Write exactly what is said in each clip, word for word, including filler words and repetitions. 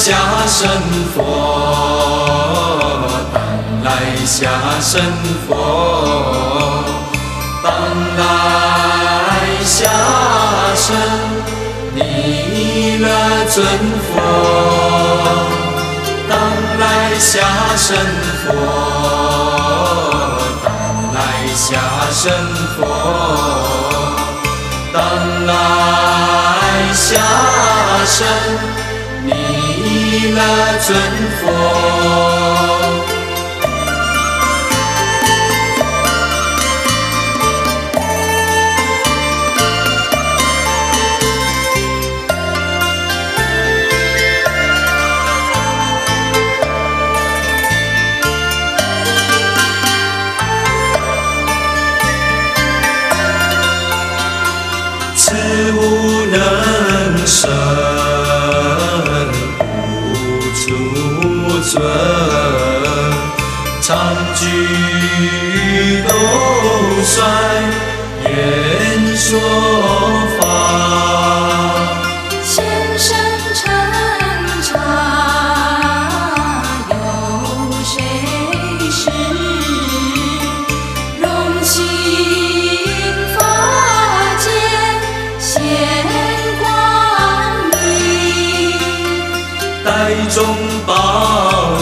下生佛，当来下生佛，当来下生弥勒尊佛，当来下生佛，当来下生佛，当来下生弥勒尊佛。慈无能生，无处存，常居斗率，愿说法。 先生禅茶，有谁识？荣幸法界显光明， 袋中宝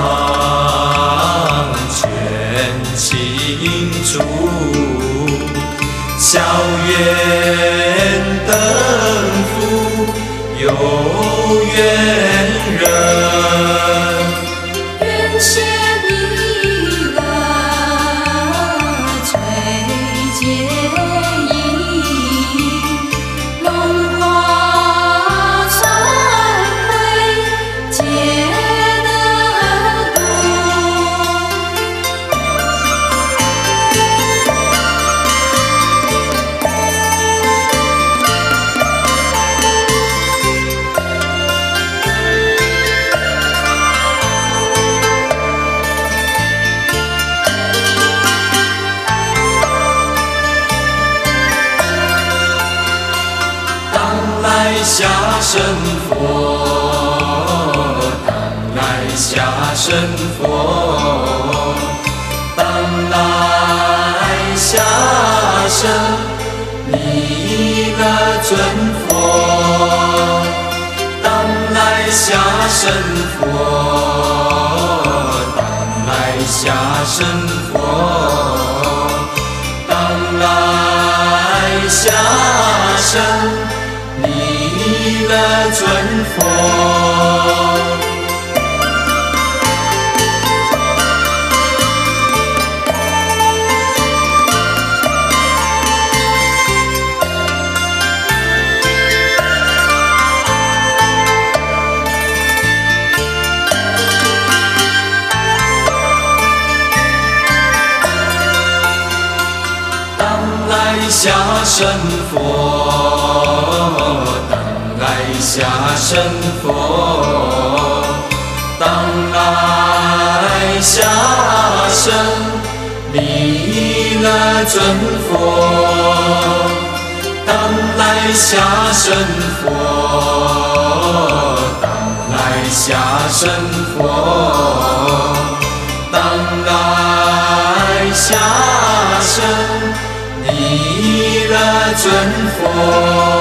藏全清楚，校园登府有缘人， 愿谢弥勒垂戒引，龙华忏悔皆得度。 当来下生佛，当来下生佛，当来下生弥勒尊佛，当来下生佛，当来下生佛，当来下生弥勒尊佛。当来下生佛，当来下生佛，当来下生弥勒尊佛，当来下生佛，当来下生佛，当来下生弥勒尊佛。